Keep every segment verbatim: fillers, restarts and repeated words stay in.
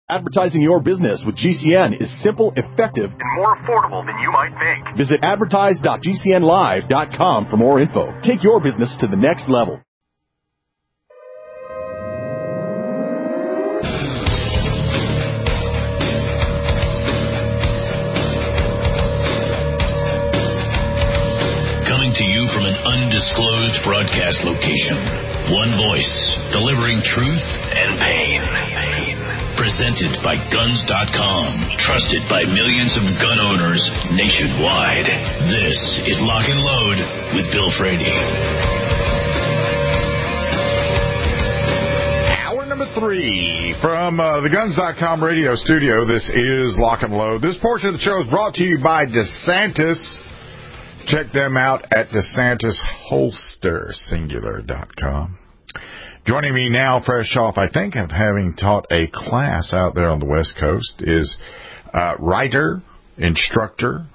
Advertising your business with G C N is simple, effective, and more affordable than you might think. Visit advertise dot g c n live dot com for more info. Take your business to the next level. Coming to you from an undisclosed broadcast location. One voice, delivering truth and pain. Presented by guns dot com, trusted by millions of gun owners nationwide. This is Lock and Load with Bill Frady. Hour number three from uh, the guns dot com radio studio. This is Lock and Load. This portion of the show is brought to you by DeSantis. Check them out at DeSantis Holster Singular dot com. Joining me now, fresh off, I think, of having taught a class out there on the West Coast, is uh, writer, instructor.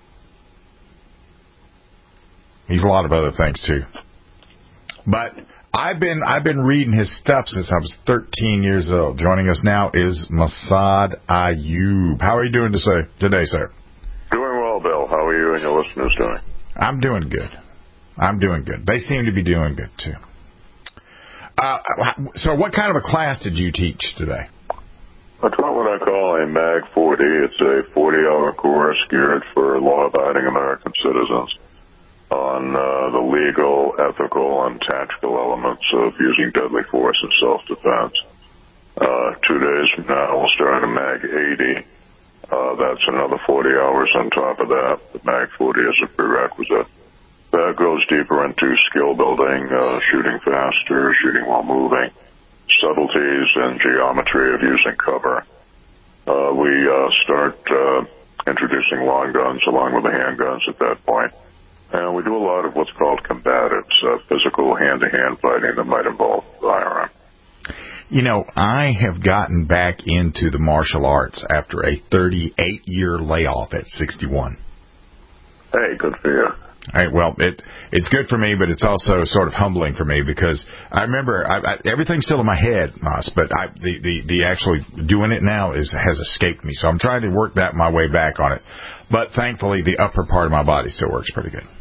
He's a lot of other things, too. But I've been I've been reading his stuff since I was thirteen years old. Joining us now is Massad Ayoob. How are you doing today, sir? Doing well, Bill. How are you and your listeners doing? I'm doing good. I'm doing good. They seem to be doing good, too. Uh, so what kind of a class did you teach today? I taught what I call a MAG forty. It's a forty-hour course geared for law-abiding American citizens on uh, the legal, ethical, and tactical elements of using deadly force in self-defense. Uh, two days from now, we'll start a MAG eighty. Uh, that's another forty hours on top of that. The MAG forty is a prerequisite. That goes deeper into skill building, uh, shooting faster, shooting while moving, subtleties and geometry of using cover. Uh, we uh, start uh, introducing long guns along with the handguns at that point. And we do a lot of what's called combatives, uh, physical hand-to-hand fighting that might involve firearm. You know, I have gotten back into the martial arts after a thirty-eight year layoff at sixty-one. Hey, good for you. All right, well, it it's good for me, but it's also sort of humbling for me because I remember I, I, everything's still in my head, Moss, but I, the, the the actually doing it now is has escaped me. So I'm trying to work that my way back on it. But thankfully, the upper part of my body still works pretty good.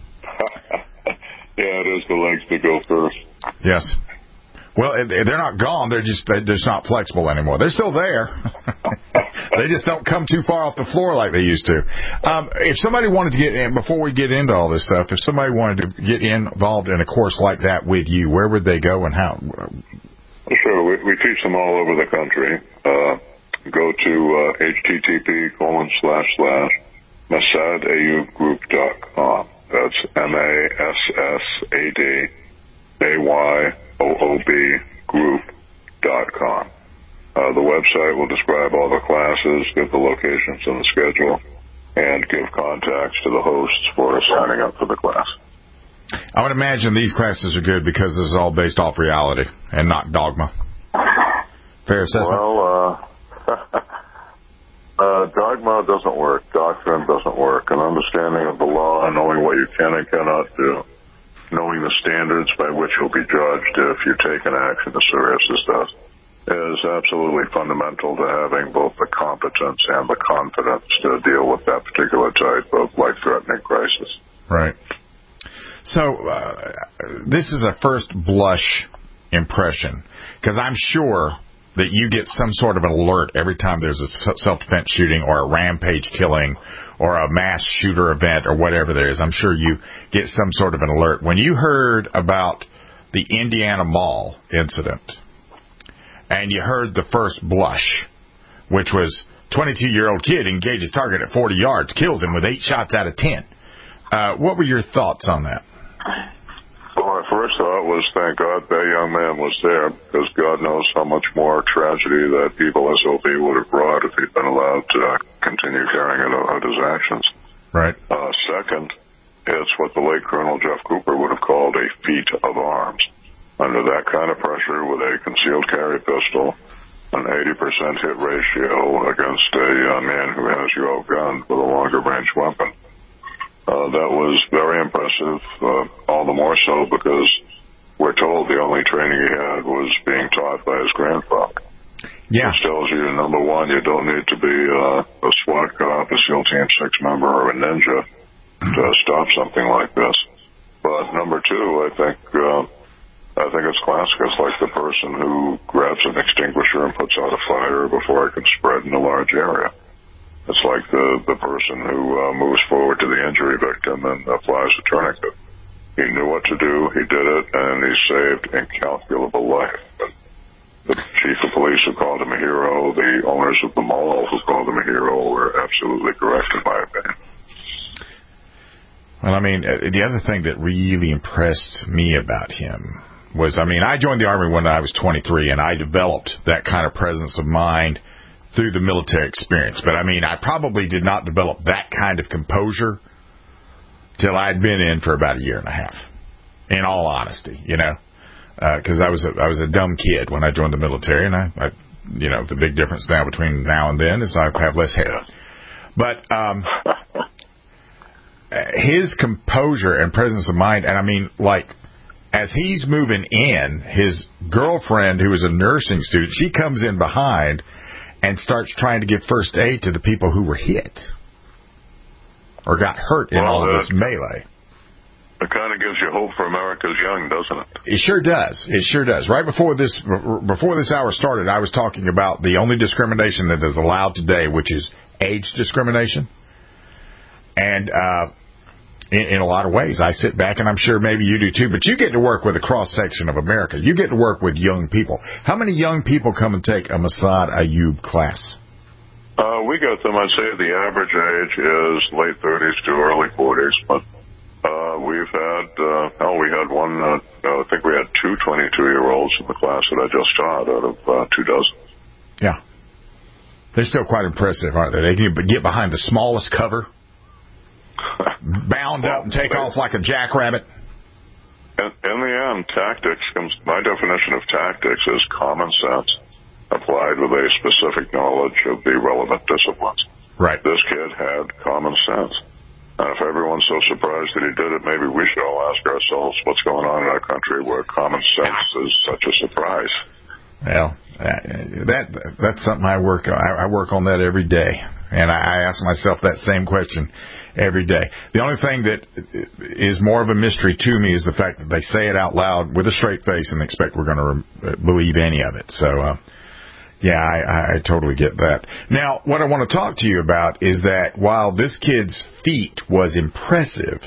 Yeah, it is the legs that go first. Yes. Well, they're not gone. They're just they're just not flexible anymore. They're still there. They just don't come too far off the floor like they used to. Um, if somebody wanted to get in, before we get into all this stuff, if somebody wanted to get involved in a course like that with you, where would they go and how? Sure. We, we teach them all over the country. Uh, go to uh, http colon slash slash massad ayoob group dot com. That's M A S S A D A Y O O B group dot com. Uh, the website will describe all the classes, give the locations and the schedule, and give contacts to the hosts for signing up for the class. I would imagine these classes are good because this is all based off reality and not dogma. Fair assessment? Well, uh, uh, dogma doesn't work. Doctrine doesn't work. An understanding of the law and knowing what you can and cannot do, knowing the standards by which you'll be judged if you take an action as serious as this, is absolutely fundamental to having both the competence and the confidence to deal with that particular type of life-threatening crisis. Right. So uh, this is a first blush impression, because I'm sure that you get some sort of an alert every time there's a self-defense shooting or a rampage killing or a mass shooter event or whatever there is. I'm sure you get some sort of an alert. When you heard about the Indiana Mall incident, and you heard the first blush, which was twenty-two-year-old kid engages target at forty yards, kills him with eight shots out of ten. Uh, what were your thoughts on that? Well, my first thought was, thank God that young man was there, because God knows how much more tragedy that evil S O B would have brought if he'd been allowed to continue carrying out his actions. Right. Uh, second, it's what the late Colonel Jeff Cooper would have called a feat of arms. Under that kind of pressure, with a concealed carry pistol, an eighty percent hit ratio against a uh, man who has you outgunned with a longer range weapon, uh, that was very impressive, uh, all the more so because we're told the only training he had was being taught by his grandfather. Yeah. Which tells you, number one, you don't need to be uh, a SWAT cop, a SEAL Team six member, or a ninja to stop something like this. But number two, I think uh, I think it's classic. It's like the person who grabs an extinguisher and puts out a fire before it can spread in a large area. It's like the, the person who uh, moves forward to the injury victim and applies a tourniquet. He knew what to do, he did it, and he saved incalculable life. And the chief of police who called him a hero, the owners of the mall who called him a hero were absolutely correct in my opinion. Well, I mean, the other thing that really impressed me about him was, I mean, I joined the Army when I was twenty-three, and I developed that kind of presence of mind through the military experience. But, I mean, I probably did not develop that kind of composure till I'd been in for about a year and a half, in all honesty, you know, because uh, I was a, I was a dumb kid when I joined the military, and I, I, you know, the big difference now between now and then is I have less hair. But um, his composure and presence of mind, and I mean, like, as he's moving in, his girlfriend, who is a nursing student, she comes in behind and starts trying to give first aid to the people who were hit or got hurt in well, all of uh, this melee. It kind of gives you hope for America's young, doesn't it? It sure does. It sure does. Right before this before this hour started, I was talking about the only discrimination that is allowed today, which is age discrimination. And uh, in, in a lot of ways, I sit back, and I'm sure maybe you do too, but you get to work with a cross-section of America. You get to work with young people. How many young people come and take a Massad Ayoob class? Uh, we got them. I'd say the average age is late thirties to early forties, but uh, we've had, uh, oh, we had one, uh, I think we had two twenty-two-year-olds in the class that I just taught out of uh, two dozen. Yeah. They're still quite impressive, aren't they? They can get behind the smallest cover, bound up and take off like a jackrabbit. In, in the end, tactics comes, my definition of tactics is common sense applied with a specific knowledge of the relevant disciplines. Right. This kid had common sense. And if everyone's so surprised that he did it, maybe we should all ask ourselves what's going on in our country where common sense is such a surprise. Well, that that's something I work on. I work on that every day, and I ask myself that same question every day. The only thing that is more of a mystery to me is the fact that they say it out loud with a straight face and expect we're going to re- believe any of it. So, uh, yeah, I, I totally get that. Now, what I want to talk to you about is that while this kid's feat was impressive,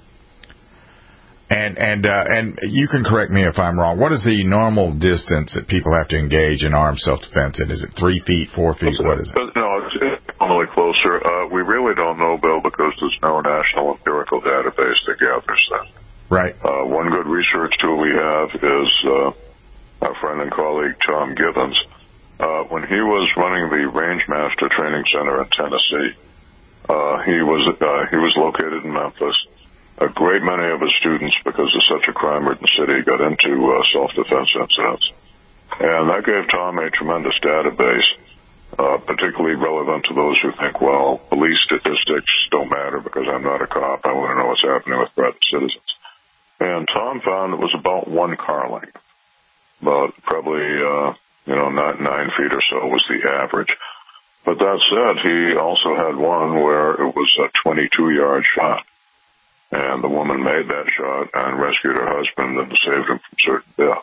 and and uh, and you can correct me if I'm wrong, what is the normal distance that people have to engage in armed self-defense? And is it three feet, four feet? What is it? No, it's normally closer. Uh, we really don't know, Bill, because there's no national empirical database that gathers that. Right. Uh, one good research tool we have is uh, our friend and colleague Tom Gibbons. Uh, when he was running the Rangemaster Training Center in Tennessee, uh, he was uh, he was located in Memphis. A great many of his students, because it's such a crime-ridden city, got into uh, self-defense incidents. And that gave Tom a tremendous database, uh, particularly relevant to those who think, well, police statistics don't matter because I'm not a cop. I want to know what's happening with private citizens. And Tom found it was about one car length. About probably, uh, you know, not nine feet or so was the average. But that said, he also had one where it was a twenty-two-yard shot. And the woman made that shot and rescued her husband and saved him from certain death.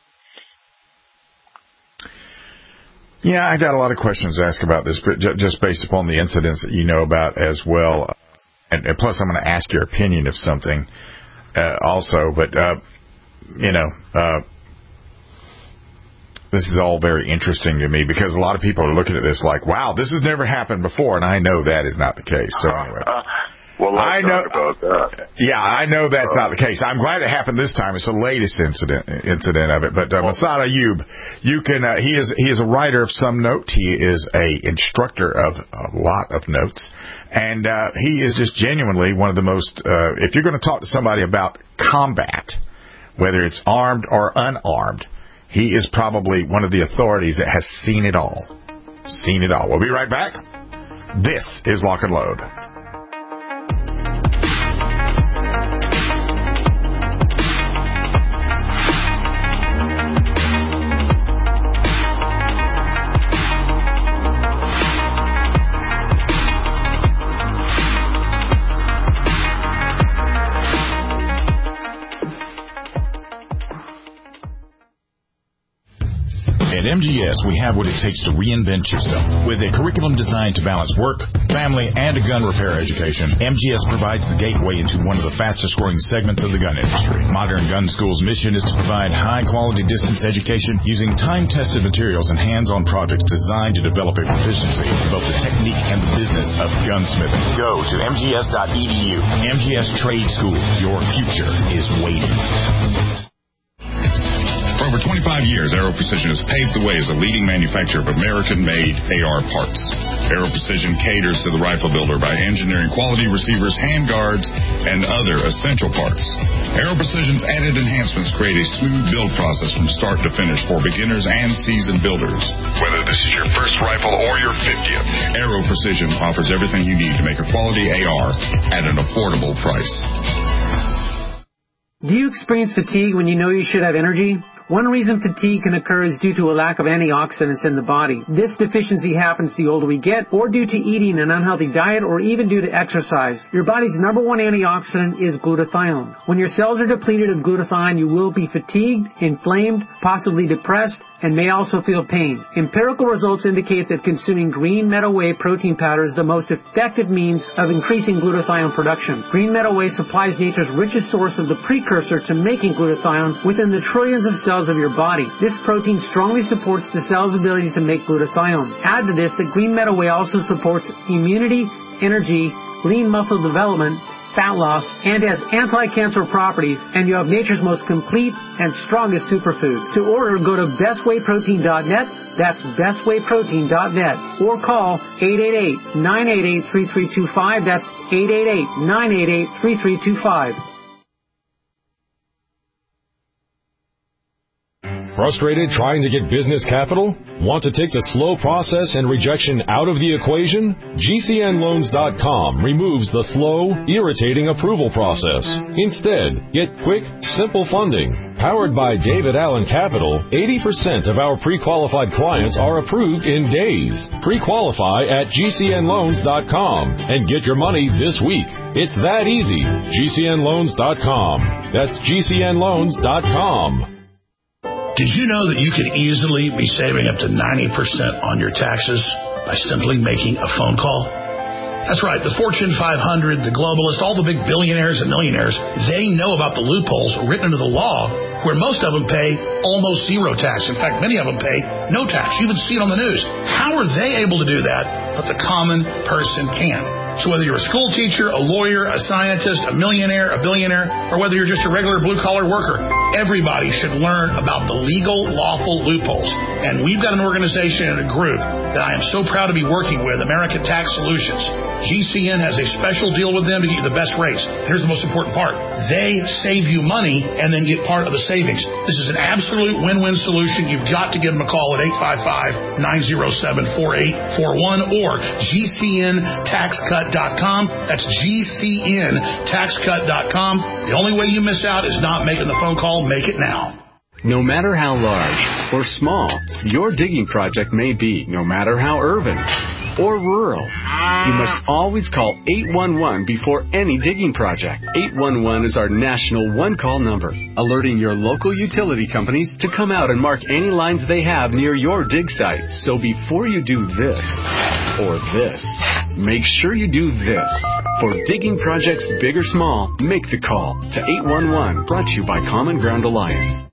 Yeah, I got a lot of questions to ask about this, but j- just based upon the incidents that you know about as well. And, and plus, I'm going to ask your opinion of something uh, also. But, uh, you know, uh, this is all very interesting to me because a lot of people are looking at this like, wow, this has never happened before. And I know that is not the case. So anyway. Uh, Well, let's I know, talk about that. Yeah, I know that's uh, not the case. I'm glad it happened this time. It's the latest incident incident of it. But uh, Massad Ayoob, you can. Uh, he is he is a writer of some note. He is a instructor of a lot of notes, and uh, he is just genuinely one of the most. Uh, if you're going to talk to somebody about combat, whether it's armed or unarmed, he is probably one of the authorities that has seen it all. Seen it all. We'll be right back. This is Lock and Load. M G S, we have what it takes to reinvent yourself. With a curriculum designed to balance work, family, and a gun repair education, M G S provides the gateway into one of the fastest-growing segments of the gun industry. Modern Gun School's mission is to provide high-quality distance education using time-tested materials and hands-on projects designed to develop a proficiency in both the technique and the business of gunsmithing. Go to M G S dot E D U. M G S Trade School. Your future is waiting. For over twenty-five years, Aero Precision has paved the way as a leading manufacturer of American-made A R parts. Aero Precision caters to the rifle builder by engineering quality receivers, handguards, and other essential parts. Aero Precision's added enhancements create a smooth build process from start to finish for beginners and seasoned builders. Whether this is your first rifle or your fiftieth, Aero Precision offers everything you need to make a quality A R at an affordable price. Do you experience fatigue when you know you should have energy? One reason fatigue can occur is due to a lack of antioxidants in the body. This deficiency happens the older we get, or due to eating an unhealthy diet, or even due to exercise. Your body's number one antioxidant is glutathione. When your cells are depleted of glutathione, you will be fatigued, inflamed, possibly depressed, and may also feel pain. Empirical results indicate that consuming green meadow whey protein powder is the most effective means of increasing glutathione production. Green meadow whey supplies nature's richest source of the precursor to making glutathione within the trillions of cells of your body. This protein strongly supports the cell's ability to make glutathione. Add to this that green meadow whey also supports immunity, energy, lean muscle development, fat loss, and has anti-cancer properties, and you have nature's most complete and strongest superfood. To order, go to best whey protein dot net, that's best whey protein dot net, or call eight eight eight, nine eight eight, three three two five, that's eight eight eight, nine eight eight, three three two five. Frustrated trying to get business capital? Want to take the slow process and rejection out of the equation? G C N loans dot com removes the slow, irritating approval process. Instead, get quick, simple funding. Powered by David Allen Capital, eighty percent of our pre-qualified clients are approved in days. Pre-qualify at G C N loans dot com and get your money this week. It's that easy. G C N loans dot com. That's G C N loans dot com. Did you know that you could easily be saving up to ninety percent on your taxes by simply making a phone call? That's right. The Fortune five hundred, the globalists, all the big billionaires and millionaires, they know about the loopholes written into the law where most of them pay almost zero tax. In fact, many of them pay no tax. You even see it on the news. How are they able to do that, but the common person can't? So whether you're a school teacher, a lawyer, a scientist, a millionaire, a billionaire, or whether you're just a regular blue-collar worker, everybody should learn about the legal, lawful loopholes. And we've got an organization and a group that I am so proud to be working with, American Tax Solutions. G C N has a special deal with them to get you the best rates. Here's the most important part. They save you money and then get part of the savings. This is an absolute win-win solution. You've got to give them a call at eight five five, nine oh seven, four eight four one or G C N tax cut dot com. That's G C N tax cut dot com. The only way you miss out is not making the phone call. Make it now. No matter how large or small your digging project may be, no matter how urban or rural, you must always call eight one one before any digging project. eight one one is our national one-call number, alerting your local utility companies to come out and mark any lines they have near your dig site. So before you do this or this, make sure you do this. For digging projects big or small, make the call to eight one one, brought to you by Common Ground Alliance.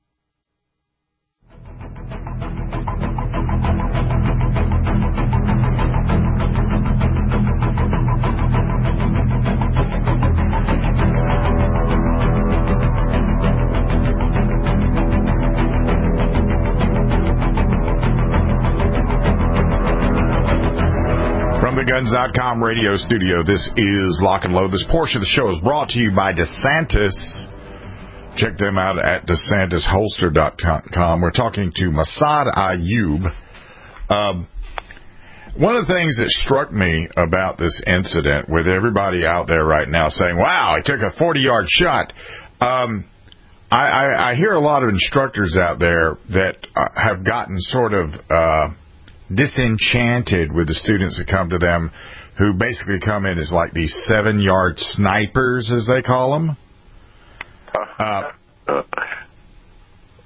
From the Guns dot com radio studio, this is Lock and Load. This portion of the show is brought to you by DeSantis. Check them out at DeSantis Holster dot com. We're talking to Massad Ayoob. Um, one of the things that struck me about this incident, with everybody out there right now saying, wow, he took a forty-yard shot, um, I, I, I hear a lot of instructors out there that uh, have gotten sort of uh, disenchanted with the students that come to them, who basically come in as like these seven-yard snipers, as they call them. Uh,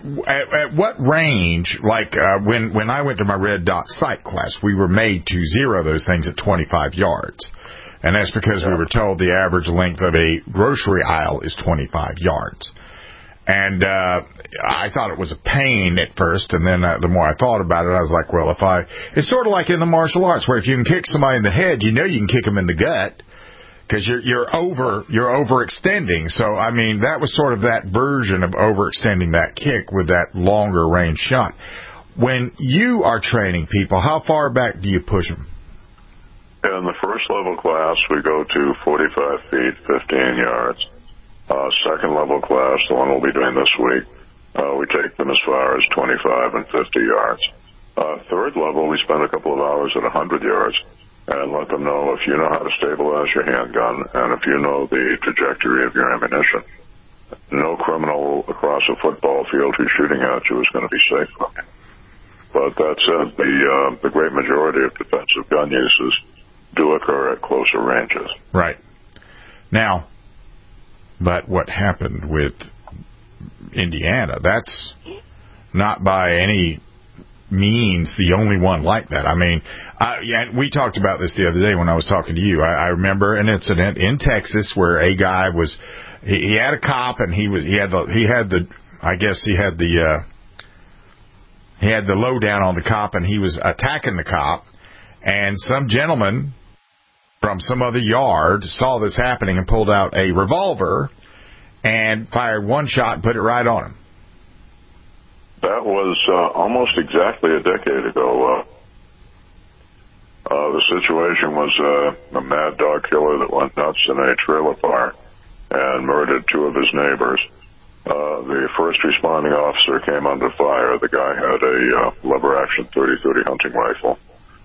at, at what range, like uh, when, when I went to my red dot sight class, we were made to zero those things at twenty-five yards. And that's because yeah. we were told the average length of a grocery aisle is twenty-five yards. And uh, I thought it was a pain at first, and then uh, the more I thought about it, I was like, well, if I... It's sort of like in the martial arts, where if you can kick somebody in the head, you know you can kick them in the gut, because you're, you're, over, you're overextending. So, I mean, that was sort of that version of overextending that kick with that longer range shot. When you are training people, how far back do you push them? In the first level class, we go to forty-five feet, fifteen yards. Uh, second level class, the one we'll be doing this week, uh, we take them as far as twenty-five and fifty yards. Uh, third level, we spend a couple of hours at one hundred yards and let them know if you know how to stabilize your handgun and if you know the trajectory of your ammunition, no criminal across a football field who's shooting at you is going to be safe from you. But that said, the, uh, the great majority of defensive gun uses do occur at closer ranges. Right. Now, but what happened with Indiana, that's not by any means the only one like that. I mean, I, yeah, we talked about this the other day when I was talking to you. I, I remember an incident in Texas where a guy was, he, he had a cop and he was, he had the, he had the, I guess he had the, uh, he had the lowdown on the cop and he was attacking the cop, and some gentleman from some other yard saw this happening and pulled out a revolver and fired one shot and put it right on him. That was uh, almost exactly a decade ago. Uh, uh, the situation was uh, a mad dog killer that went nuts in a trailer park and murdered two of his neighbors. Uh, the first responding officer came under fire. The guy had a uh, lever-action thirty thirty hunting rifle.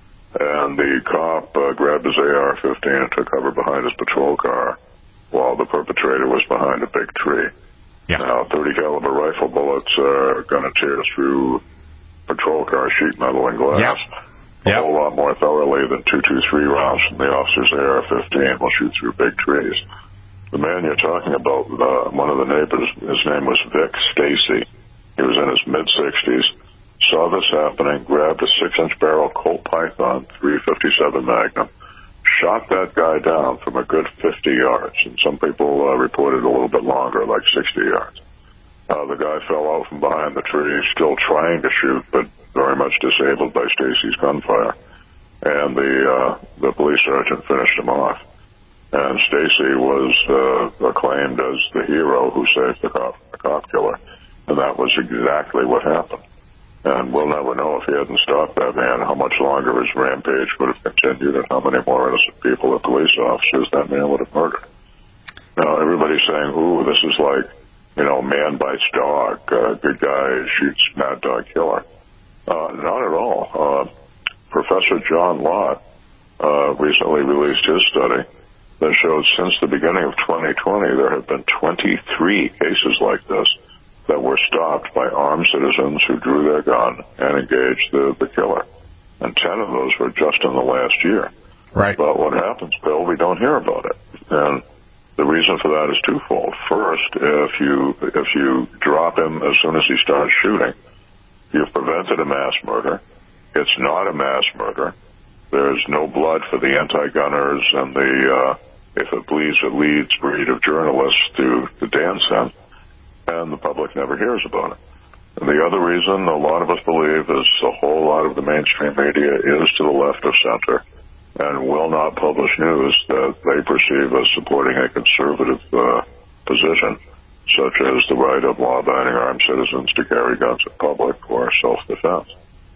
And the cop uh, grabbed his A R fifteen and took cover behind his patrol car while the perpetrator was behind a big tree. Yeah. Now, thirty caliber rifle bullets are going to tear through patrol car sheet metal and glass yep. a Yep. whole lot more thoroughly than two twenty-three rounds from the officer's A R fifteen will shoot through big trees. The man you're talking about, uh, one of the neighbors, his name was Vic Stacy. He was in his mid-sixties. Saw this happening, grabbed a six-inch barrel Colt Python three fifty-seven Magnum, shot that guy down from a good fifty yards, and some people uh, reported a little bit longer, like sixty yards. Uh, the guy fell out from behind the tree, still trying to shoot, but very much disabled by Stacy's gunfire. And the uh, the police sergeant finished him off. And Stacy was uh, acclaimed as the hero who saved the cop, the cop killer, and that was exactly what happened. And we'll never know if he hadn't stopped that man how much longer his rampage would have continued and how many more innocent people or police officers that man would have murdered. Now, everybody's saying, ooh, this is like, you know, man bites dog, uh, good guy shoots mad dog killer. Uh, not at all. Uh, Professor John Lott uh, recently released his study that showed since the beginning of twenty twenty there have been twenty-three cases like this that were stopped by armed citizens who drew their gun and engaged the, the killer. And ten of those were just in the last year. Right. But what happens, Bill, we don't hear about it. And the reason for that is twofold. First, if you if you drop him as soon as he starts shooting, you've prevented a mass murder. It's not a mass murder. There's no blood for the anti-gunners and the, uh, if it bleeds, it leads breed of journalists to the dance in. And the public never hears about it. And the other reason a lot of us believe is a whole lot of the mainstream media is to the left of center and will not publish news that they perceive as supporting a conservative uh, position, such as the right of law-abiding armed citizens to carry guns in public or self-defense.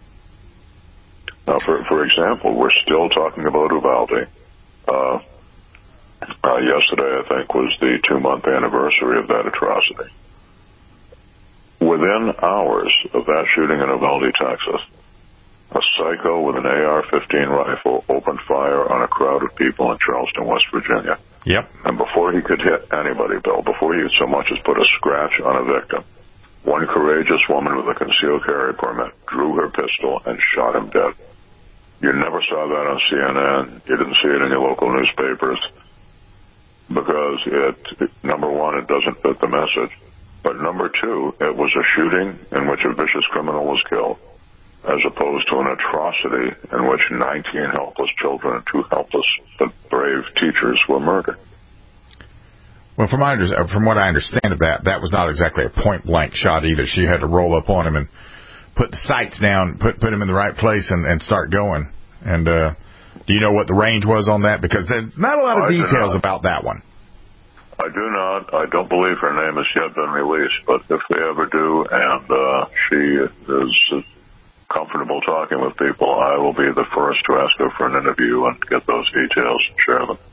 Now, for, for example, we're still talking about Uvalde. Uh, uh, yesterday, I think, was the two-month anniversary of that atrocity. Within hours of that shooting in Uvalde, Texas, a psycho with an A R fifteen rifle opened fire on a crowd of people in Charleston, West Virginia. Yep. And before he could hit anybody, Bill, before he had so much as put a scratch on a victim, one courageous woman with a concealed carry permit drew her pistol and shot him dead. You never saw that on C N N. You didn't see it in your local newspapers because it, number one, it doesn't fit the message. But number two, it was a shooting in which a vicious criminal was killed, as opposed to an atrocity in which nineteen helpless children and two helpless but brave teachers were murdered. Well, from, my, from what I understand of that, that was not exactly a point-blank shot either. She had to roll up on him and put the sights down, put put him in the right place, and, and start going. And uh, do you know what the range was on that? Because there's not a lot of I details about that one. I do not. I don't believe her name has yet been released, but if they ever do, and uh, she is comfortable talking with people, I will be the first to ask her for an interview and get those details and share them.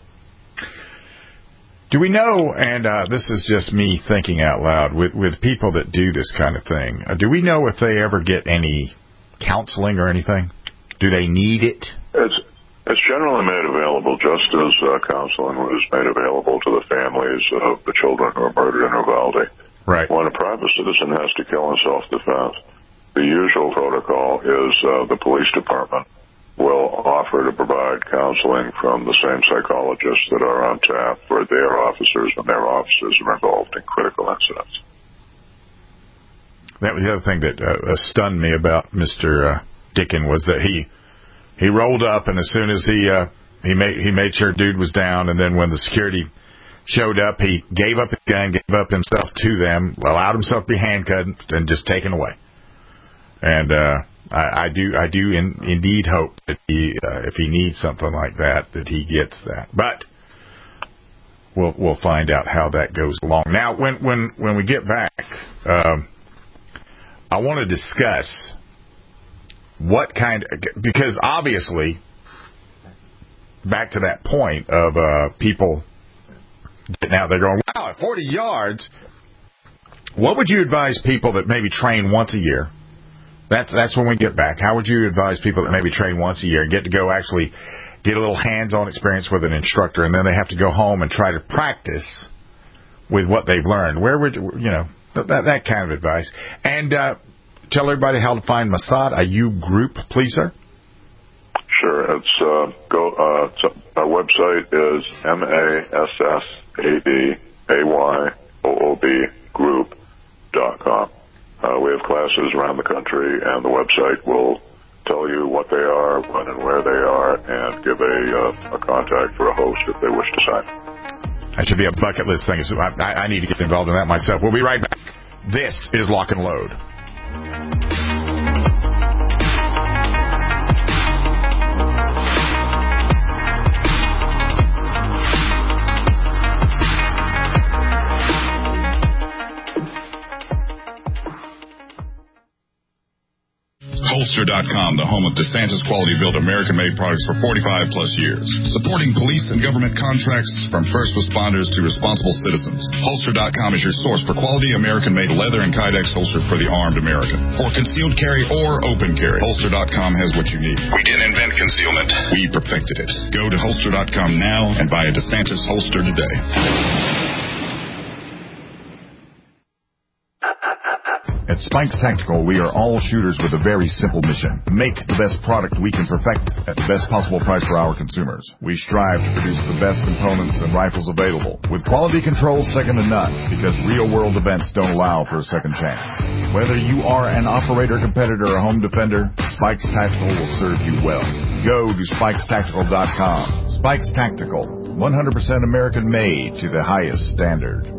Do we know, and uh, this is just me thinking out loud, with, with people that do this kind of thing, uh, do we know if they ever get any counseling or anything? Do they need it? It's, it's generally made available just as uh, counseling was made available to the families of the children who were murdered in Uvalde. Right. When a private citizen has to kill in self-defense, the usual protocol is uh, the police department will offer to provide counseling from the same psychologists that are on tap for their officers when their officers are involved in critical incidents. That was the other thing that uh, stunned me about Mister Uh, Dickin was that he he rolled up, and as soon as he uh, he made he made sure dude was down, and then when the security showed up, he gave up his gun, gave up himself to them, allowed himself to be handcuffed, and just taken away. And uh, I, I do, I do in, indeed hope that he, uh, if he needs something like that, that he gets that. But we'll we'll find out how that goes along. Now, when when when we get back, um, I want to discuss what kind of, because obviously, back to that point of uh, people getting out there going, wow, at forty yards. What would you advise people that maybe train once a year? That's that's when we get back. How would you advise people that maybe train once a year and get to go actually get a little hands-on experience with an instructor, and then they have to go home and try to practice with what they've learned? Where would you, you know, that, that kind of advice. And uh, tell everybody how to find Massad Ayoob Group, please, sir. Sure. It's uh, go. Uh, it's, our website is M A S S A D A Y O O B group dot com. Uh, we have classes around the country, and the website will tell you what they are, when and where they are, and give a, uh, a contact for a host if they wish to sign. That should be a bucket list thing. So I, I need to get involved in that myself. We'll be right back. This is Lock and Load. Holster dot com, the home of DeSantis quality-built American-made products for forty-five plus years. Supporting police and government contracts from first responders to responsible citizens. Holster dot com is your source for quality American-made leather and Kydex holsters for the armed American. For concealed carry or open carry, Holster dot com has what you need. We didn't invent concealment. We perfected it. Go to Holster dot com now and buy a DeSantis holster today. At Spikes Tactical, we are all shooters with a very simple mission. Make the best product we can perfect at the best possible price for our consumers. We strive to produce the best components and rifles available, with quality control second to none, because real-world events don't allow for a second chance. Whether you are an operator, competitor, or home defender, Spikes Tactical will serve you well. Go to Spikes Tactical dot com. Spikes Tactical, one hundred percent American-made to the highest standard.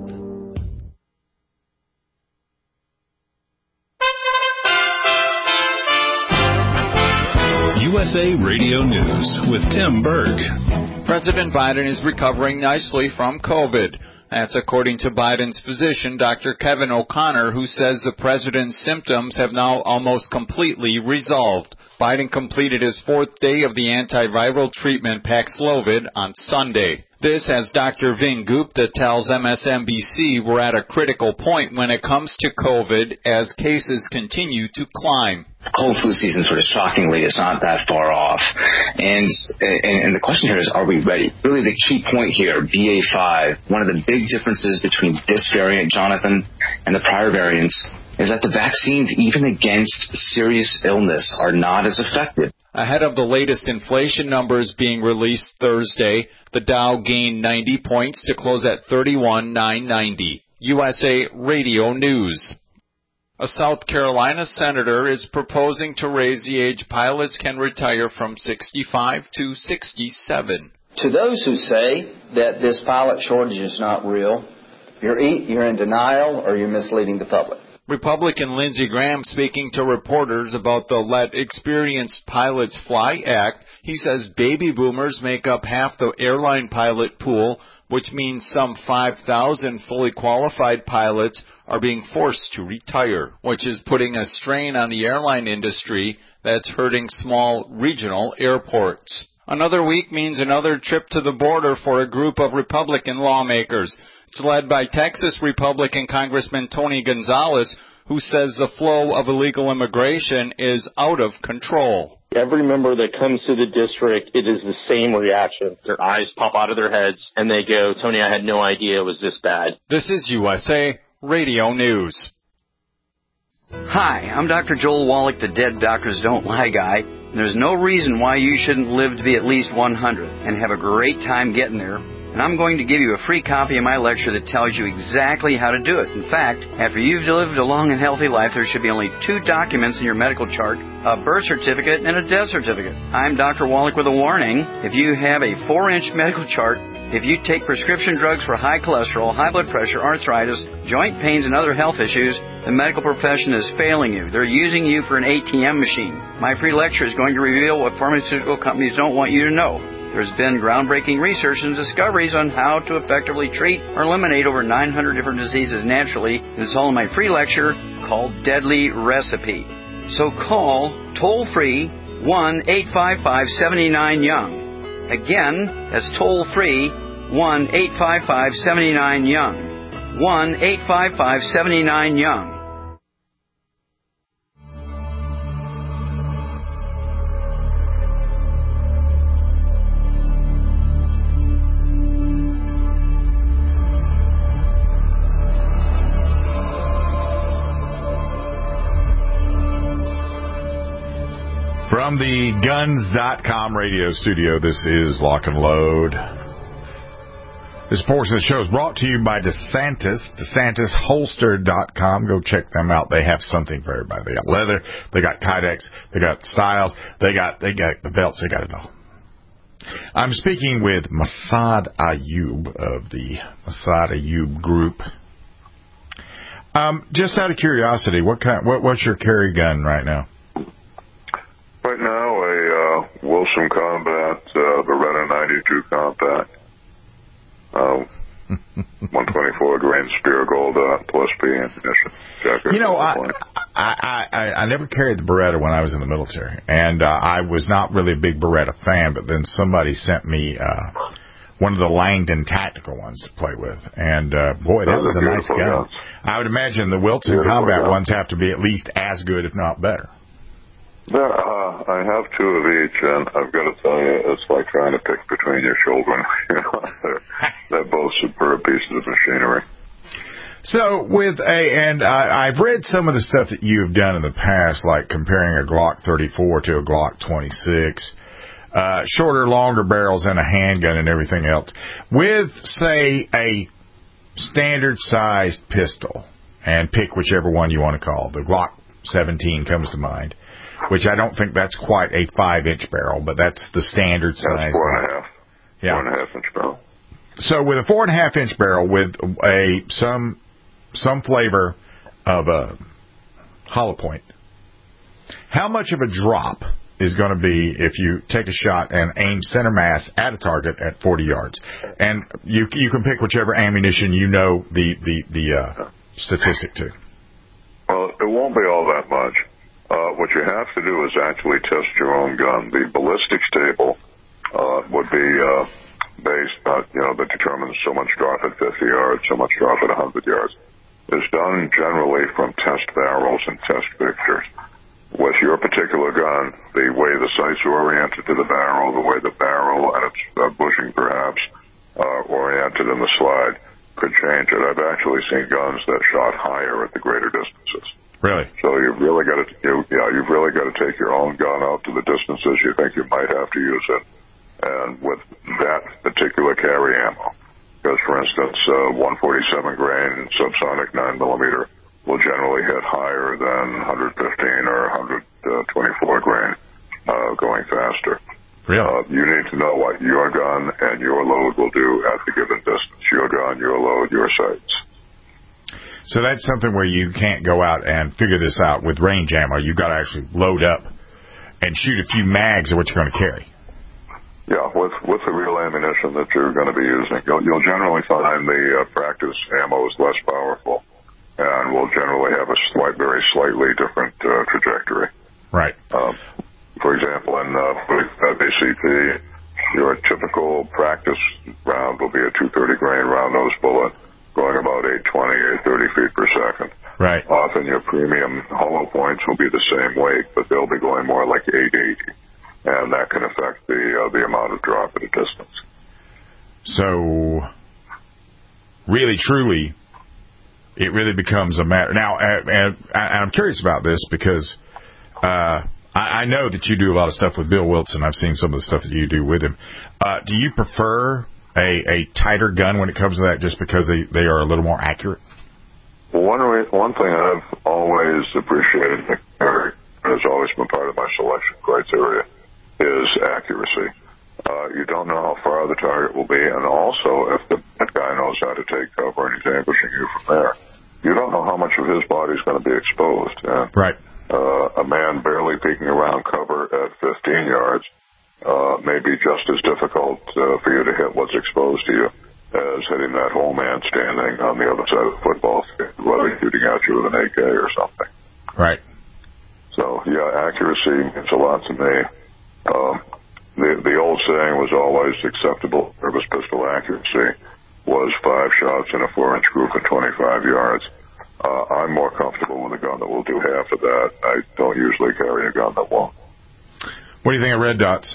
U S A Radio News with Tim Berg. President Biden is recovering nicely from COVID. That's according to Biden's physician, Doctor Kevin O'Connor, who says the president's symptoms have now almost completely resolved. Biden completed his fourth day of the antiviral treatment Paxlovid on Sunday. This, as Doctor Vin Gupta tells M S N B C, we're at a critical point when it comes to COVID as cases continue to climb. Cold flu season, sort of shockingly, is not that far off. And, and and the question here is, are we ready? Really the key point here, B A five, one of the big differences between this variant, Jonathan, and the prior variants is that the vaccines, even against serious illness, are not as effective. Ahead of the latest inflation numbers being released Thursday, the Dow gained ninety points to close at thirty-one thousand nine hundred ninety. U S A Radio News. A South Carolina senator is proposing to raise the age pilots can retire from sixty-five to sixty-seven. To those who say that this pilot shortage is not real, you're, you're in denial or you're misleading the public. Republican Lindsey Graham speaking to reporters about the Let Experienced Pilots Fly Act. He says baby boomers make up half the airline pilot pool, which means some five thousand fully qualified pilots are being forced to retire, which is putting a strain on the airline industry that's hurting small regional airports. Another week means another trip to the border for a group of Republican lawmakers. It's led by Texas Republican Congressman Tony Gonzalez, who says the flow of illegal immigration is out of control. Every member that comes to the district, it is the same reaction. Their eyes pop out of their heads, and they go, Tony, I had no idea it was this bad. This is U S A Radio News. Hi, I'm Doctor Joel Wallach, the Dead Doctors Don't Lie guy. There's no reason why you shouldn't live to be at least one hundred and have a great time getting there. And I'm going to give you a free copy of my lecture that tells you exactly how to do it. In fact, after you've lived a long and healthy life, there should be only two documents in your medical chart, a birth certificate and a death certificate. I'm Doctor Wallach with a warning. If you have a four-inch medical chart, if you take prescription drugs for high cholesterol, high blood pressure, arthritis, joint pains, and other health issues, the medical profession is failing you. They're using you for an A T M machine. My free lecture is going to reveal what pharmaceutical companies don't want you to know. There's been groundbreaking research and discoveries on how to effectively treat or eliminate over nine hundred different diseases naturally, and it's all in my free lecture called Deadly Recipe. So call toll-free one eight five five, seven nine, young. Again, that's toll-free one eight five five, seven nine, young. one eight five five, seven nine, young. From the guns dot com radio studio, this is Lock and Load. This portion of the show is brought to you by DeSantis, DeSantis Holster dot com. Go check them out. They have something for everybody. They got leather, they got Kydex, they got styles, they got they got the belts, they got it all. I'm speaking with Massad Ayoob of the Massad Ayoob Group. Um, just out of curiosity, what kind? What, what's your carry gun right now? Right now, a uh, Wilson Combat, uh, Beretta ninety-two Compact, uh, one twenty-four grain Spear Gold uh, plus P ammunition. Jacket you know, I, I, I I never carried the Beretta when I was in the military, and uh, I was not really a big Beretta fan. But then somebody sent me uh, one of the Langdon tactical ones to play with, and uh, boy, that was a nice gun. Guns. I would imagine the Wilson beautiful Combat guns. Ones have to be at least as good, if not better. Yeah, uh, I have two of each, and I've got to tell you, it's like trying to pick between your children. You know, they're, they're both superb pieces of machinery. So, with a, and I, I've read some of the stuff that you've done in the past, like comparing a Glock thirty-four to a Glock twenty-six, uh, shorter, longer barrels and a handgun and everything else. With, say, a standard-sized pistol, and pick whichever one you want to call. The Glock seventeen comes to mind, which I don't think that's quite a five-inch barrel, but that's the standard size. That's four and a half. Yeah. Four and a half inch barrel. So with a four and a half inch barrel with a some some flavor of a hollow point, how much of a drop is going to be if you take a shot and aim center mass at a target at forty yards? And you you can pick whichever ammunition you know the the the uh, statistic to. Well, it won't be all that much. Uh, what you have to do is actually test your own gun. The ballistics table uh, would be uh, based on, you know, that determines so much drop at fifty yards, so much drop at one hundred yards. It's done generally from test barrels and test fixtures. With your particular gun, the way the sights are oriented to the barrel, the way the barrel and its uh, bushing perhaps are oriented in the slide could change it. I've actually seen guns that shot higher at the greater distances. Really? So you've really got to, you, yeah, you've really got to take your own gun out to the distances you think you might have to use it. And with that particular carry ammo, Because, for instance, uh, one forty-seven grain subsonic nine millimeter will generally hit higher than one fifteen or one twenty-four grain, uh, going faster. Really? Uh, you need to know what your gun and your load will do at the given distance. Your gun, your load, your sights. So that's something where you can't go out and figure this out with range ammo. You've got to actually load up and shoot a few mags of what you're going to carry. Yeah, with with the real ammunition that you're going to be using, you'll, you'll generally find the uh, practice ammo is less powerful and will generally have a slight, very slightly different uh, trajectory. Right. Um, for example, in uh, B C P, your typical practice round will be a two thirty grain round nose bullet going about eight twenty, eight thirty feet per second. Right. Often your premium hollow points will be the same weight, but they'll be going more like eight eighty. And that can affect the uh, the amount of drop at a distance. So, really, truly, it really becomes a matter. Now, and, and I'm curious about this because uh, I, I know that you do a lot of stuff with Bill Wilson. I've seen some of the stuff that you do with him. Uh, do you prefer a, a tighter gun when it comes to that just because they, they are a little more accurate? Well, one, re- one thing I've always appreciated, and has always been part of my selection criteria, is accuracy. Uh, you don't know how far the target will be, and also if the bad guy knows how to take cover and he's ambushing you from there, you don't know how much of his body is going to be exposed. And, right. Uh, a man barely peeking around cover at fifteen yards uh, may be just as difficult uh, for you to hit what's exposed to you as hitting that whole man standing on the other side of the football field, whether he's shooting at you with an A K or something. Right. So, yeah, accuracy means a lot to me. Um, the, the old saying was always acceptable service pistol accuracy was five shots in a four-inch group at twenty-five yards. Uh, I'm more comfortable with a gun that will do half of that. I don't usually carry a gun that won't. What do you think of red dots?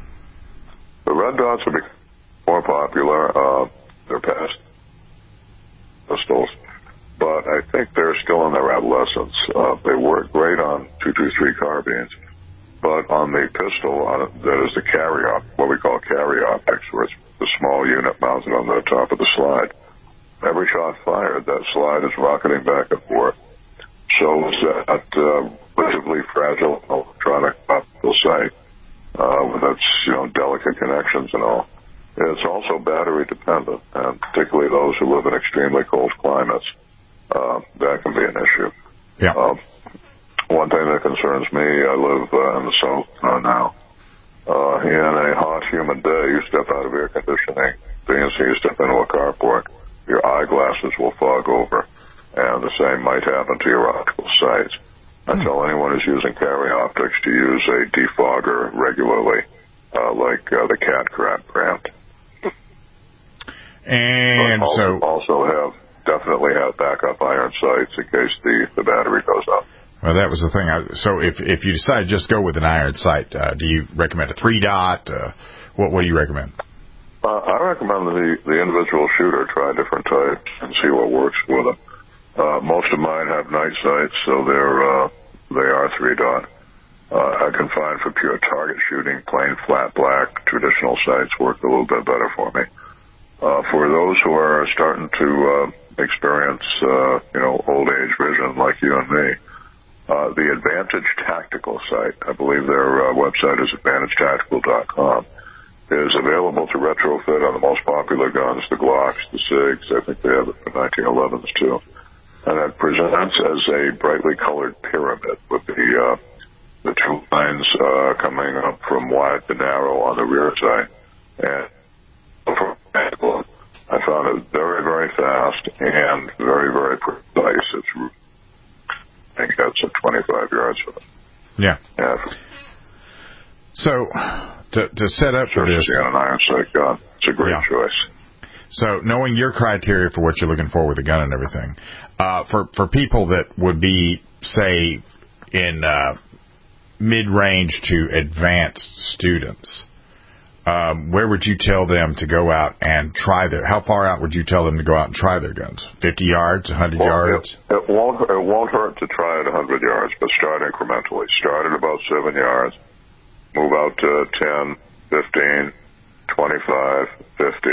The red dots are more popular. Uh, they're past pistols, but I think they're still in their adolescence. Uh, they work great on two twenty-three carbines. But on the pistol, on, that is the carry op, what we call carry optics, where it's the small unit mounted on the top of the slide. Every shot fired, that slide is rocketing back and forth. So is that uh, relatively fragile electronic optical sight uh, with its you know delicate connections and all. It's also battery dependent, and particularly those who live in extremely cold climates, uh, that can be an issue. Yeah. Uh, One thing that concerns me, I live uh, in the South uh, now. Uh, in a hot, humid day, you step out of air conditioning, being so you step into a carport, your eyeglasses will fog over, and the same might happen to your optical sights. I mm. tell anyone who's using carry optics to use a defogger regularly, uh, like uh, the Cat Crab brand. And also, so... Also have, definitely have backup iron sights in case the, the battery goes up. Well, that was the thing. I, so if if you decide to just go with an iron sight, uh, do you recommend a three dot? Uh, what what do you recommend? Uh, I recommend the the individual shooter try different types and see what works with them. Uh, most of mine have night sights, so they're uh, they are three dot. Uh, I can find for pure target shooting, plain flat black traditional sights work a little bit better for me. Uh, for those who are starting to uh, experience uh, you know old age vision like you and me. Uh, the Advantage Tactical site, I believe their uh, website is advantage tactical dot com, is available to retrofit on the most popular guns, the Glocks, the SIGs. I think they have it for nineteen elevens too. And it presents as a brightly colored pyramid with the uh, the two lines uh, coming up from wide to narrow on the rear side. And I found it very, very fast and very, very precise. It's I think that's at twenty-five yards from it. Yeah. Yeah. So, to to set up for this, an iron sight gun. It's a great yeah. choice. So, knowing your criteria for what you're looking for with a gun and everything, uh, for for people that would be, say, in uh, mid-range to advanced students, um, where would you tell them to go out and try their? How far out would you tell them to go out and try their guns? Fifty yards, a hundred well, yards? It, it won't. It won't hurt to try at a hundred yards, but start incrementally. Start at about seven yards. Move out to ten, fifteen, twenty-five, fifty.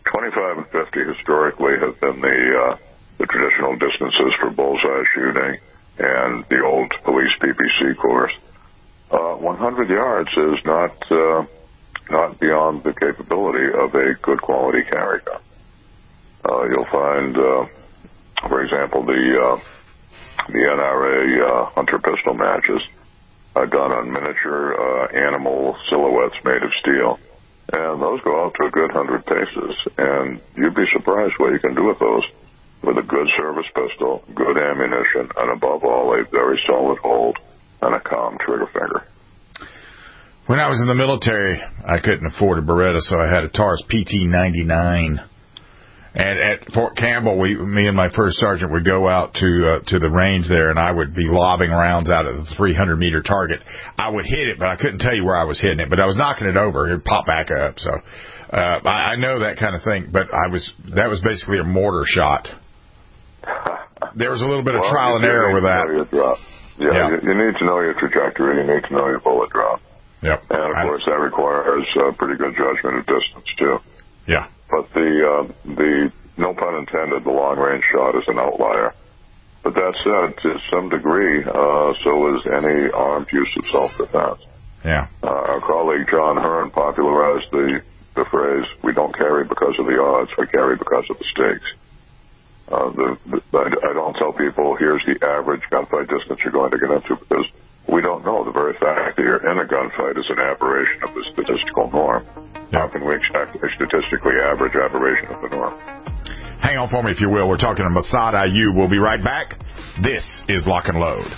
twenty-five and fifty historically have been the uh, the traditional distances for bullseye shooting and the old police P P C course. Uh, one hundred yards is not uh, not beyond the capability of a good quality carry gun. Uh, you'll find, uh, for example, the uh, the N R A uh, hunter pistol matches, a gun on miniature uh, animal silhouettes made of steel. And those go out to a good hundred paces, and you'd be surprised what you can do with those with a good service pistol, good ammunition, and above all, a very solid hold and a calm trigger finger. When I was in the military, I couldn't afford a Beretta, so I had a Taurus P T ninety-nine. And at Fort Campbell, we, me and my first sergeant would go out to uh, to the range there, and I would be lobbing rounds out of the three hundred meter target. I would hit it, but I couldn't tell you where I was hitting it. But I was knocking it over; it'd pop back up. So uh, I, I know that kind of thing. But I was that was basically a mortar shot. There was a little bit of well, trial and error with that. Yeah, yeah. You, you need to know your trajectory. You need to know your bullet drop. Yep. And of I, course, that requires uh, pretty good judgment of distance too. Yeah. But the, uh, the, no pun intended, the long-range shot is an outlier. But that said, to some degree, uh, so is any armed use of self-defense. Yeah. Uh, our colleague John Hearn popularized the, the phrase, we don't carry because of the odds, we carry because of the stakes. Uh, the, the, I don't tell people, here's the average gunfight distance you're going to get into, because we don't know. The very fact that you're in a gunfight is an aberration of the statistical norm. How can we expect a statistically average aberration of the norm? Hang on for me, if you will. We're talking to Massad Ayoob. We'll be right back. This is Lock and Load.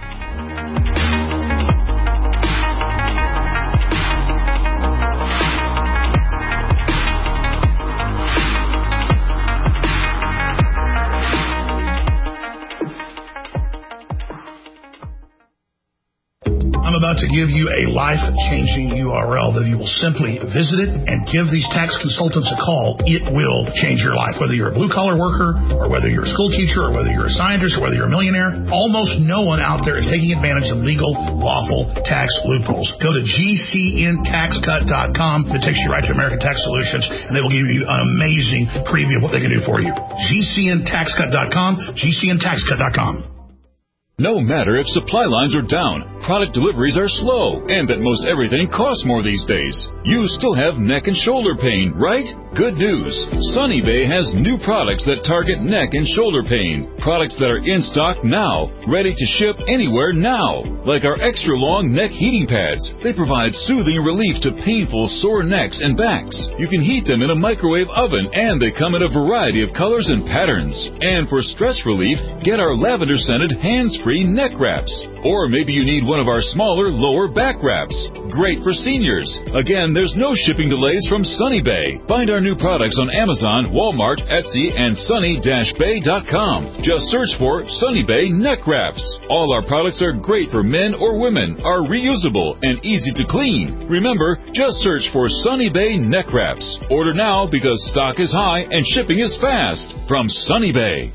I'm about to give you a life-changing U R L that you will simply visit it and give these tax consultants a call. It will change your life, whether you're a blue-collar worker or whether you're a school teacher or whether you're a scientist or whether you're a millionaire. Almost no one out there is taking advantage of legal, lawful tax loopholes. Go to G C N tax cut dot com. It takes you right to American Tax Solutions, and they will give you an amazing preview of what they can do for you. G C N tax cut dot com, G C N tax cut dot com. No matter if supply lines are down, product deliveries are slow, and that most everything costs more these days, you still have neck and shoulder pain, right? Good news. Sunny Bay has new products that target neck and shoulder pain. Products that are in stock now, ready to ship anywhere now. Like our extra long neck heating pads. They provide soothing relief to painful sore necks and backs. You can heat them in a microwave oven, and they come in a variety of colors and patterns. And for stress relief, get our lavender scented hands-free neck wraps. Or maybe you need one of our smaller lower back wraps. Great for seniors. Again, there's no shipping delays from Sunny Bay. Find our new products on Amazon, Walmart, Etsy, and sunny dash bay dot com. Just search for Sunny Bay neck wraps. All our products are great for men or women, are reusable, and easy to clean. Remember, just search for Sunny Bay neck wraps. Order now because stock is high and shipping is fast. From Sunny Bay.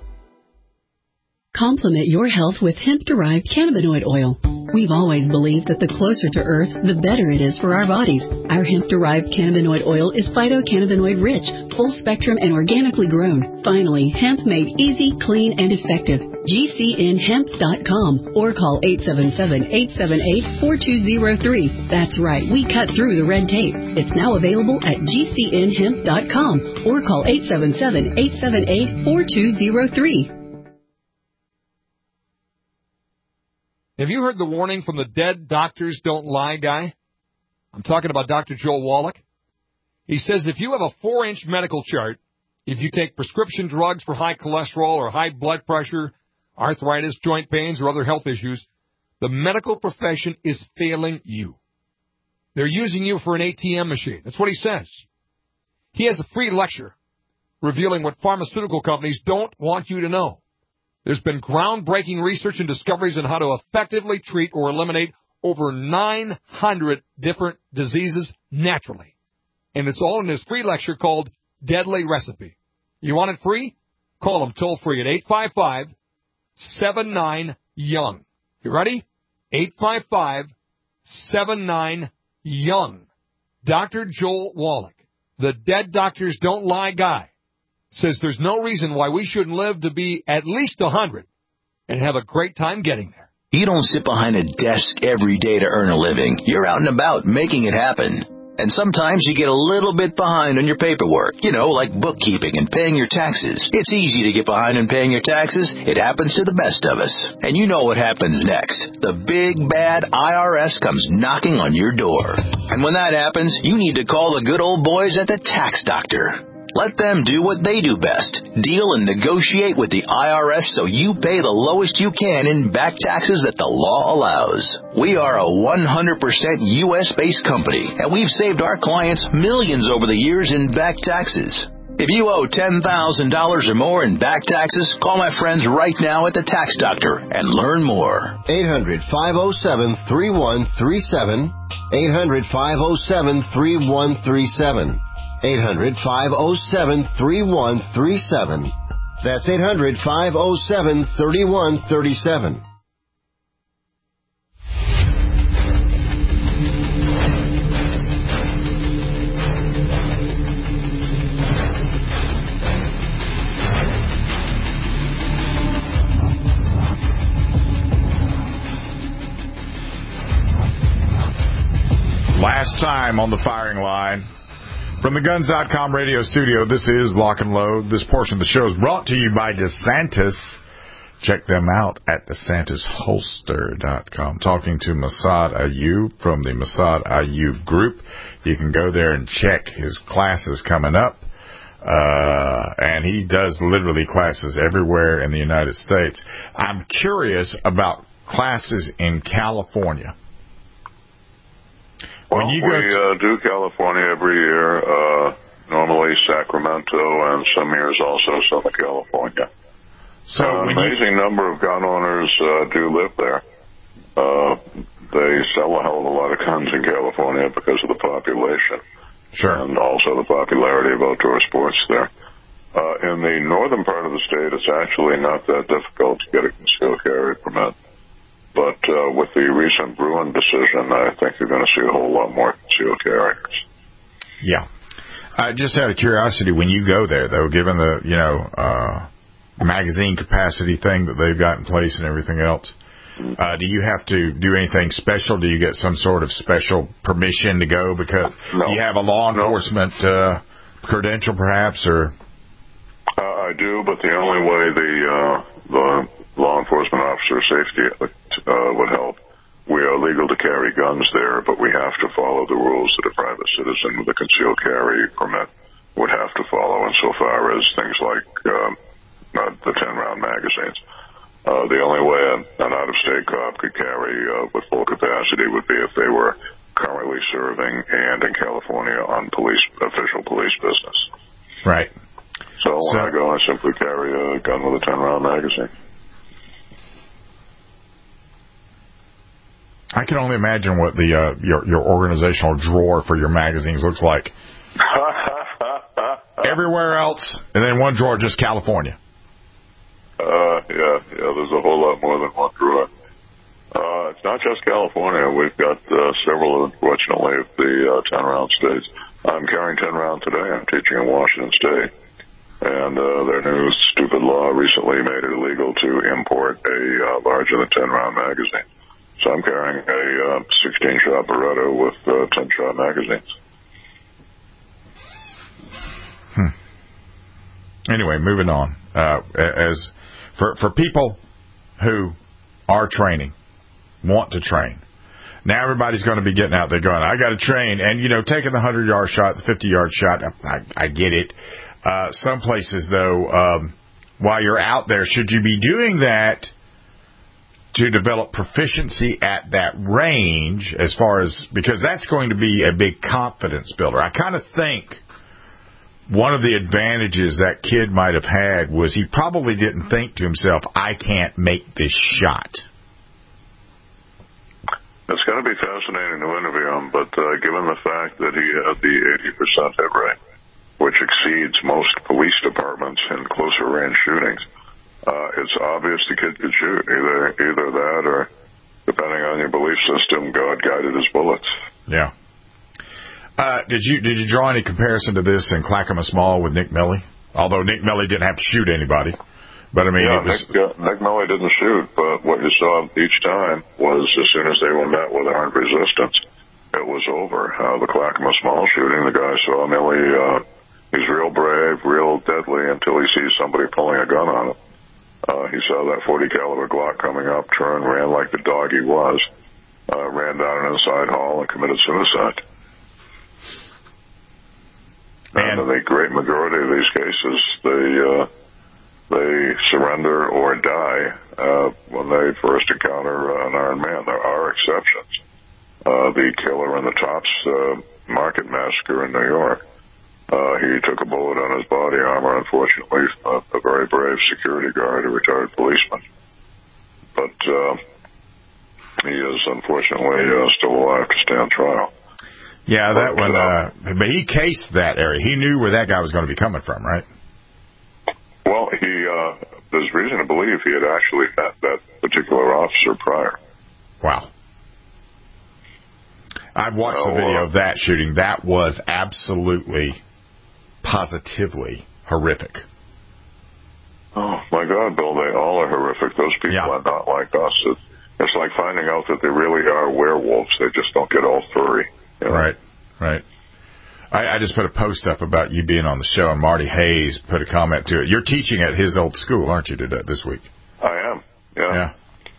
Complement your health with hemp-derived cannabinoid oil. We've always believed that the closer to Earth, the better it is for our bodies. Our hemp-derived cannabinoid oil is phytocannabinoid-rich, full-spectrum, and organically grown. Finally, hemp made easy, clean, and effective. G C N hemp dot com or call eight seven seven, eight seven eight, four two zero three. That's right, we cut through the red tape. It's now available at G C N hemp dot com or call eight seven seven, eight seven eight, four two zero three. Have you heard the warning from the dead doctors don't lie guy? I'm talking about Doctor Joel Wallach. He says if you have a four-inch medical chart, if you take prescription drugs for high cholesterol or high blood pressure, arthritis, joint pains, or other health issues, the medical profession is failing you. They're using you for an A T M machine. That's what he says. He has a free lecture revealing what pharmaceutical companies don't want you to know. There's been groundbreaking research and discoveries on how to effectively treat or eliminate over nine hundred different diseases naturally. And it's all in this free lecture called Deadly Recipe. You want it free? Call him toll free at eight five five, seven nine, young. You ready? eight five five, seven nine, young. Doctor Joel Wallach. the Dead Doctors Don't Lie guy, says there's no reason why we shouldn't live to be at least one hundred and have a great time getting there. You don't sit behind a desk every day to earn a living. You're out and about making it happen. And sometimes you get a little bit behind on your paperwork, you know, like bookkeeping and paying your taxes. It's easy to get behind on paying your taxes. It happens to the best of us. And you know what happens next. The big, bad I R S comes knocking on your door. And when that happens, you need to call the good old boys at the Tax Doctor. Let them do what they do best. Deal and negotiate with the I R S so you pay the lowest you can in back taxes that the law allows. We are a one hundred percent U S-based company, and we've saved our clients millions over the years in back taxes. If you owe ten thousand dollars or more in back taxes, call my friends right now at the Tax Doctor and learn more. eight hundred, five oh seven, three one three seven. eight hundred, five oh seven, three one three seven. eight hundred, five oh seven, three one three seven. That's eight hundred, five oh seven, three one three seven. Last time on the firing line. From the Guns dot com radio studio, this is Lock and Load. This portion of the show is brought to you by DeSantis. Check them out at DeSantis Holster dot com. Talking to Massad Ayoob from the Massad Ayoob Group. You can go there and check his classes coming up. Uh, and he does literally classes everywhere in the United States. I'm curious about classes in California. Well, when you we go to- uh, do California every year, uh, normally Sacramento, and some years also Southern California. So uh, an amazing you... number of gun owners uh, do live there. Uh, they sell a hell of a lot of guns in California because of the population. Sure. And also the popularity of outdoor sports there. Uh, in the northern part of the state, it's actually not that difficult to get a concealed carry permit. But uh, with the recent Bruin decision, I think you're going to see a whole lot more concealed carriers. Yeah. Uh, just out of curiosity, when you go there, though, given the, you know, uh, magazine capacity thing that they've got in place and everything else, uh, do you have to do anything special? Do you get some sort of special permission to go because no. you have a law enforcement no. uh, credential, perhaps, or? Uh, I do, but the only way the uh, the law enforcement officer safety uh, would help. We are legal to carry guns there, but we have to follow the rules that a private citizen with a concealed carry permit would have to follow insofar as things like um, uh, the ten-round magazines. Uh, the only way an, an out-of-state cop could carry uh, with full capacity would be if they were currently serving and in California on police official police business. Right. So when so, I go, I simply carry a gun with a ten-round magazine. I can only imagine what the uh, your your organizational drawer for your magazines looks like. Everywhere else, and then one drawer just California. Uh, yeah, yeah. There's a whole lot more than one drawer. Uh, it's not just California. We've got uh, several, unfortunately, of the uh, ten-round states. I'm carrying ten round today. I'm teaching in Washington State, and uh, their new stupid law recently made it illegal to import a uh, larger than ten-round magazine. So I'm carrying a sixteen-shot uh, Beretta with uh, ten-shot magazines. Hmm. Anyway, moving on. Uh, as for for people who are training, want to train, now everybody's going to be getting out there going, I got to train. And, you know, taking the hundred-yard shot, the fifty-yard shot, I, I get it. Uh, some places, though, um, while you're out there, should you be doing that to develop proficiency at that range as far as, because that's going to be a big confidence builder. I kind of think one of the advantages that kid might have had was he probably didn't think to himself, I can't make this shot. It's going to be fascinating to interview him, but uh, given the fact that he had the eighty percent hit rate, which exceeds most police departments in closer range shootings, Uh, it's obvious the kid could shoot. Either either that or, depending on your belief system, God guided his bullets. Yeah. Uh, did you did you draw any comparison to this in Clackamas Mall with Nick Milley? Although Nick Milley didn't have to shoot anybody. But, I mean, yeah, it was... Nick, uh, Nick Milley didn't shoot, but what you saw each time was as soon as they were met with armed resistance, it was over. Uh, the Clackamas Mall shooting, the guy saw Milley, uh, he's real brave, real deadly until he sees somebody pulling a gun on him. Uh, he saw that forty caliber Glock coming up, turned, ran like the dog he was, uh, ran down an inside hall and committed suicide. And, and in the great majority of these cases, they, uh, they surrender or die uh, when they first encounter an armed man. There are exceptions. Uh, the killer in the Tops uh, Market massacre in New York, uh, he took a bullet on his body armor, unfortunately, a, a very brave security guard, a retired policeman. But uh, he is, unfortunately, uh, still alive to stand trial. Yeah, that but, one, uh, but he cased that area. He knew where that guy was going to be coming from, right? Well, he, uh, there's reason to believe he had actually met that particular officer prior. Wow. I've watched so, the video uh, of that shooting. That was absolutely, positively horrific. Oh, my God, Bill, they all are horrific. Those people yeah. are not like us. It's, it's like finding out that they really are werewolves. They just don't get all furry. You know? Right, right. I, I just put a post up about you being on the show, and Marty Hayes put a comment to it. You're teaching at his old school, aren't you, today, this week? I am, yeah. Yeah.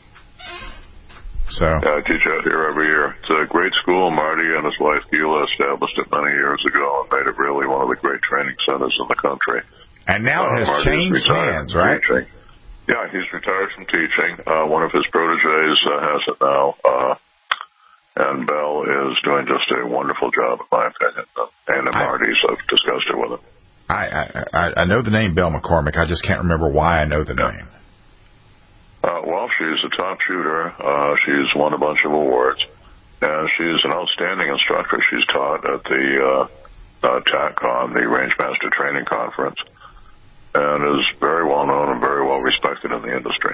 So. Yeah, I teach out here every year. It's a great school. Marty and his wife, Gila, established it many years ago and made it really one of the great training centers in the country. And now it has uh, changed hands, right? Teaching. Yeah, he's retired from teaching. Uh, one of his proteges uh, has it now. Uh, And Bell is doing just a wonderful job, in my opinion. And Marty's, I've discussed it with him. I, I I know the name Belle McCormick. I just can't remember why I know the yeah. name. Uh, well, she's a top shooter. Uh, she's won a bunch of awards. And she's an outstanding instructor. She's taught at the uh, uh, TACCON, the Rangemaster Training Conference, and is very well known and very well respected in the industry.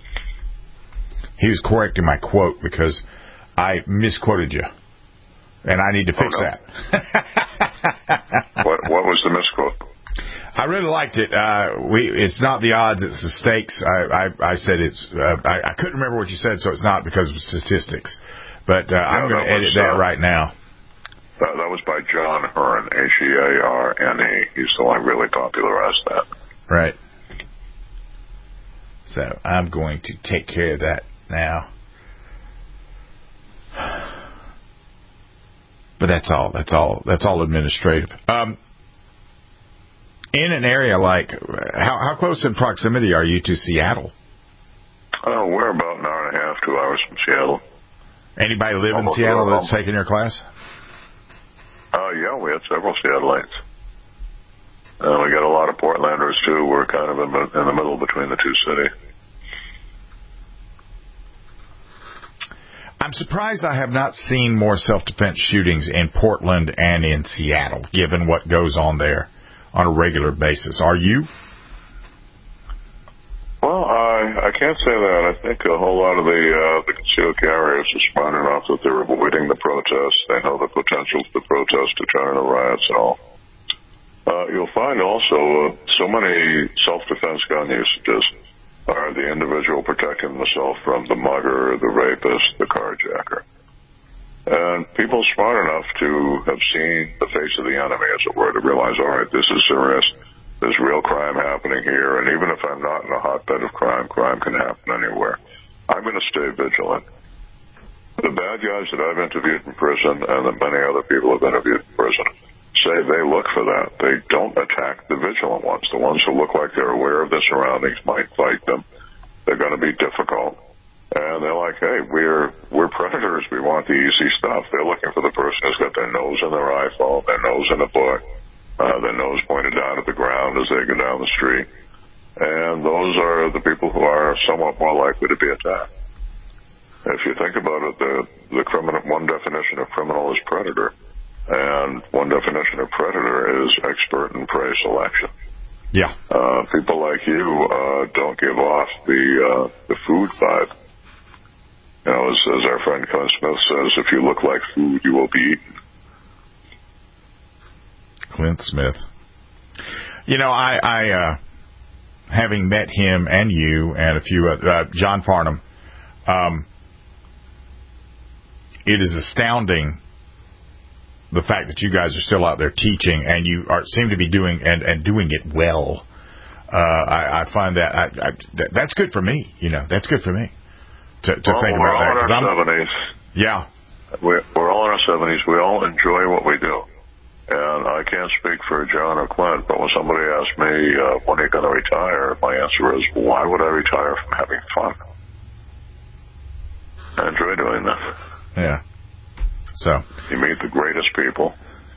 He was correcting my quote because I misquoted you, and I need to fix oh, no. that. what, what was the misquote? I really liked it. Uh, we, it's not the odds, it's the stakes. I, I, I said it's. Uh, I, I couldn't remember what you said, so it's not because of statistics. But uh, yeah, I'm going to edit that uh, right now. That, that was by John Hearn, H E A R N E. He's the one who really popularized that. Right. So I'm going to take care of that now. But that's all. That's all. That's all administrative. Um, in an area like, how, how close in proximity are you to Seattle? Oh, we're about an hour and a half, two hours from Seattle. Anybody live almost in Seattle that's taking your class? Uh, yeah, we had several Seattleites. Uh, we got a lot of Portlanders too. We're kind of in, in the middle between the two cities. I'm surprised I have not seen more self-defense shootings in Portland and in Seattle, given what goes on there on a regular basis. Are you? Well, I I can't say that. I think a whole lot of the uh, the concealed carriers are smart enough that they're avoiding the protests. They know the potential for the protests to turn into riots and all. Uh, you'll find also uh, so many self-defense gun usages are the individual protecting themselves from the mugger, the rapist, the carjacker. And people smart enough to have seen the face of the enemy, as it were, to realize, all right, this is serious. There's real crime happening here. And even if I'm not in a hotbed of crime, crime can happen anywhere. I'm going to stay vigilant. The bad guys that I've interviewed in prison and that many other people have interviewed in prison say they look for that. They don't attack the vigilant ones. The ones who look like they're aware of their surroundings might fight them. They're going to be difficult. And they're like, hey, we're we're predators. We want the easy stuff. They're looking for the person who's got their nose in their iPhone, their nose in a book, uh, their nose pointed down at the ground as they go down the street. And those are the people who are somewhat more likely to be attacked. If you think about it, the, the criminal, one definition of criminal is predator. And one definition of predator is expert in prey selection. Yeah. Uh, people like you uh, don't give off the uh, the food vibe. You know, as, as our friend Clint Smith says, if you look like food, you will be eaten. Clint Smith. You know, I, I uh, having met him and you and a few other, uh, John Farnham, um, it is astounding the fact that you guys are still out there teaching, and you are seem to be doing and, and doing it well. Uh, I, I find that, I, I, that that's good for me. You know, that's good for me to, to well, think we're about all that. in our seventies. Yeah, we're, we're all in our seventies. We all enjoy what we do, and I can't speak for John or Clint, but when somebody asks me uh, when are you going to retire, my answer is, why would I retire from having fun? I enjoy doing this. Yeah. So you meet the greatest people.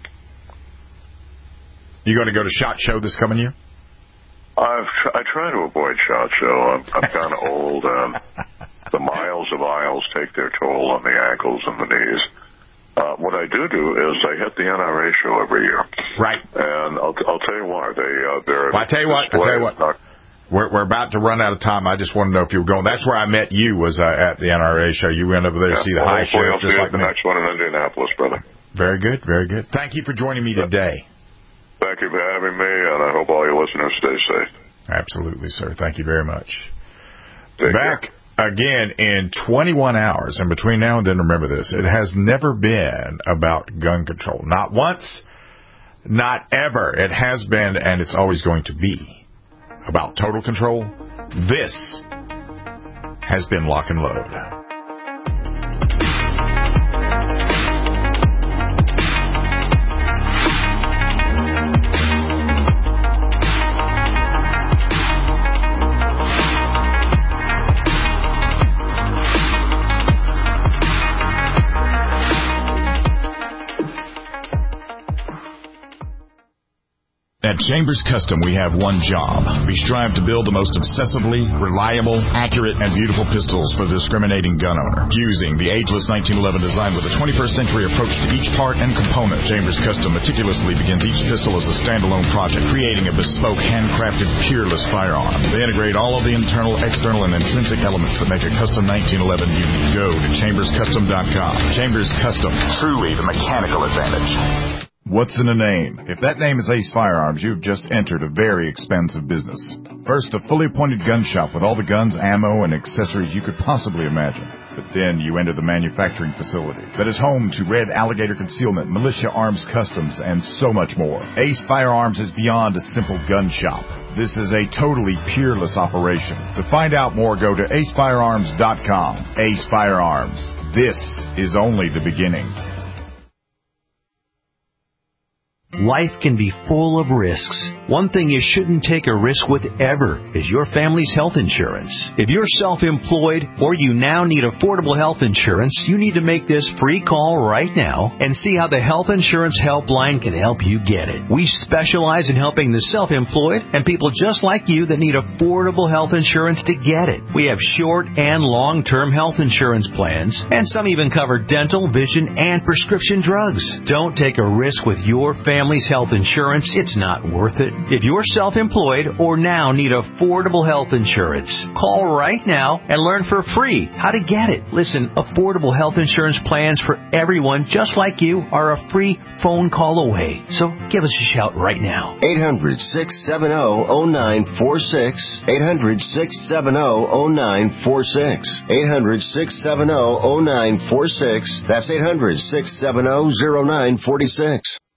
You going to go to SHOT Show this coming year? I've tr- I try to avoid SHOT Show. I'm, I'm kind of old, and the miles of aisles take their toll on the ankles and the knees. Uh, what I do do is I hit the N R A show every year. Right. And I'll, I'll tell you why. They uh, they're. Well, I tell you what. I tell you what. Not, We're, we're about to run out of time. I just want to know if you were going. That's where I met you, was uh, at the N R A show. You went over there yeah, to see the well, high sheriff, just like the me. next one in Indianapolis, brother. Very good, very good. Thank you for joining me today. Thank you for having me, and I hope all your listeners stay safe. Absolutely, sir. Thank you very much. Take Back care. again in twenty-one hours, and between now and then, remember this, it has never been about gun control. Not once, not ever. It has been, and it's always going to be, about total control. This has been Lock and Load. At Chambers Custom, we have one job. We strive to build the most obsessively reliable, accurate, and beautiful pistols for the discriminating gun owner. Using the ageless nineteen eleven design with a twenty-first century approach to each part and component, Chambers Custom meticulously begins each pistol as a standalone project, creating a bespoke, handcrafted, peerless firearm. They integrate all of the internal, external, and intrinsic elements that make a custom nineteen eleven unique. Go to chambers custom dot com. Chambers Custom, truly the mechanical advantage. What's in a name? If that name is Ace Firearms, you've just entered a very expensive business. First, a fully appointed gun shop with all the guns, ammo, and accessories you could possibly imagine. But then you enter the manufacturing facility that is home to Red Alligator Concealment, Militia Arms Customs, and so much more. Ace Firearms is beyond a simple gun shop. This is a totally peerless operation. To find out more, go to ace firearms dot com. Ace Firearms. This is only the beginning. Life can be full of risks. One thing you shouldn't take a risk with ever is your family's health insurance. If you're self-employed or you now need affordable health insurance, you need to make this free call right now and see how the Health Insurance Helpline can help you get it. We specialize in helping the self-employed and people just like you that need affordable health insurance to get it. We have short and long-term health insurance plans, and some even cover dental, vision, and prescription drugs. Don't take a risk with your family. Family's health insurance, it's not worth it. If you're self-employed or now need affordable health insurance, call right now and learn for free how to get it. Listen, affordable health insurance plans for everyone just like you are a free phone call away. So give us a shout right now. eight hundred, six seven zero, zero nine four six. eight hundred, six seven zero, zero nine four six. eight hundred, six seven zero, zero nine four six. That's eight hundred, six seven zero, zero nine four six.